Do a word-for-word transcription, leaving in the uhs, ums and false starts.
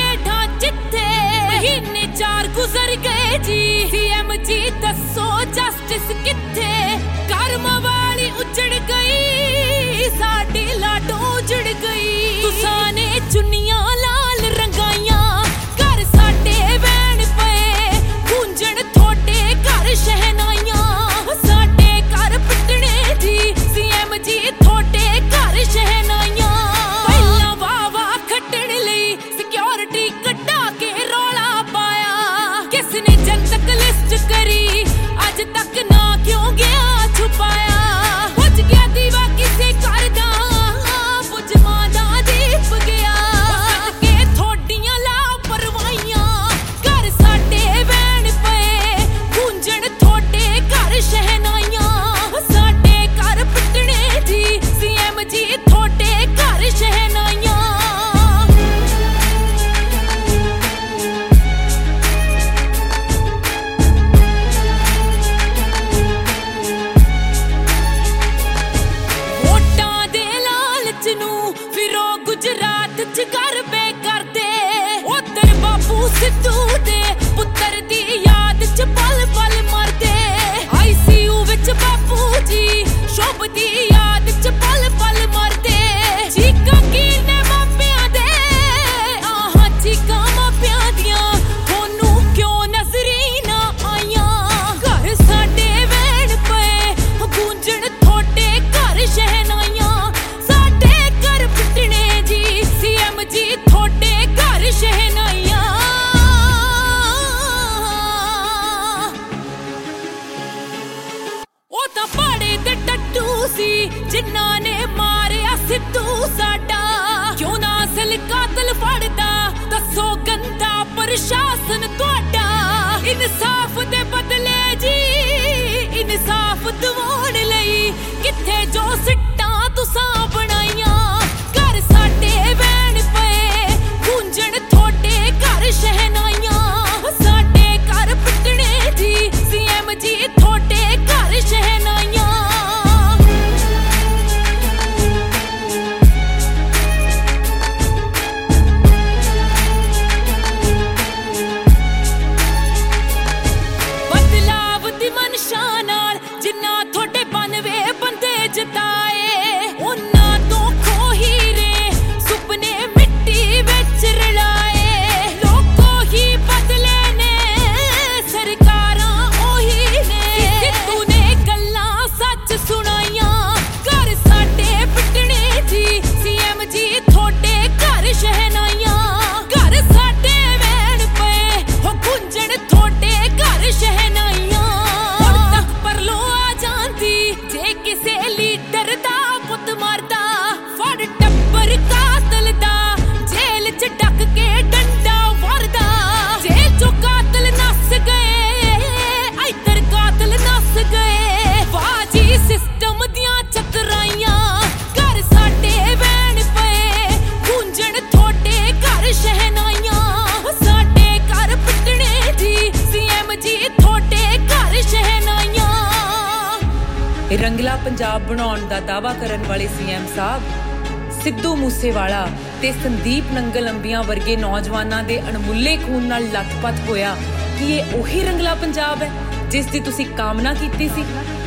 हेठा जिथे महीने चार गुजर गए जी। सीएम जी दसो जस्टिस किथे, कर्म वाली उजड़ गई, साडी लाडो उजड़ गई। तुसाने चुन्नियां लाल रंगाइयां, घर साडे वैन पे गूंजण थोड़े घर शहनाइयां। साडे घर पिटने जी सीएम जी थोड़े घर शहनाइयां। पहला वावा खट्टण लई सिक्योरिटी कटा के रौला पाया, किसने जनतक लिस्ट करी अज तक ना क्यों गया छुपाया। बुझ गया दीवा किसे घर दा, बुझ मां दा दीप गया। के थोड़ियां लापरवाहियां, घर साडे वैन पे गूंजण थोड़े घर शहनाइयां। साडे घर पिटने जी सीएम जी थोड़े घर शहनाइयां। वोटां दे लालच नूं फिरो गुजरात च घर पे करदे, उधर बापू सिद्धू दे पुत्तर दी याद च पल पल मरदे। आईसीयू विच बापू जी शोभ दी याद च पल पल मरदे। चीकां कीरने मापियां दे, आहां चीकां मापियां दियां, थोनू क्यों नजरी ना आईयां। घर साडे वैन पे गूंजण थोड़े घर शहनाइयां। साडे घर पिटने जी सीएम जी थोड़े घर शहनाइयां। ओ तां पाड़े ते टट्टू सी जिन्हां ने मारिया सिद्धू साडा, क्यों ना असल कातल फड़दा दसो गंदा प्रशासन तुहाडा। इंसाफ दे बदले जी इंसाफ दिवाउण लई किथे जो सिट्टां तुसां बनाइयां। घर साडे वैन पे गूंजण थोड़े घर शहनाइयां। साडे घर पिटने जी सीएम जी थोड़े घर शहनाइयां। बदलाव दी मनशा नाल जिन्ना थोड़े बानवे बंदे जिताए, उन्हां तो खो हीरे सुपने मिट्टी विच रलाए। लोको ही बदले ने सरकारां ओही ने, सिद्धू ने गल्लां सच सुनाइयां। घर साडे पिटने जी सीएम जी थोड़े घर शहनाइयां। घर साडे वैन पे हो गूंजण थोड़े घर शहनाइयां। हुण तक परलो आ जांदी जे किसे लीडर दा पुत मरदा, फड़ टब्बर कातल दा जेल च डक के डंडा वरदा। जेल चो कातल नस गए, इधर कातल नस गए। वाह जी सिस्टम दियां चतराइयां। घर साडे वैन पे गूंजण थोड़े घर शहनाइयां। साडे घर पिटने जी सीएम जी थोड़े घर शहनाइयां। रंगला पंजाब बनाउण दा दावा करन वाले सीएम साहब सिद्धू मूसेवाला ते संदीप नंगल अंबिया वर्गे नौजवानां दे अणमुल्ले खून नाल लथपथ होया कि ये ओही रंगला पंजाब है जिस दी तुसीं कामना कीती सी।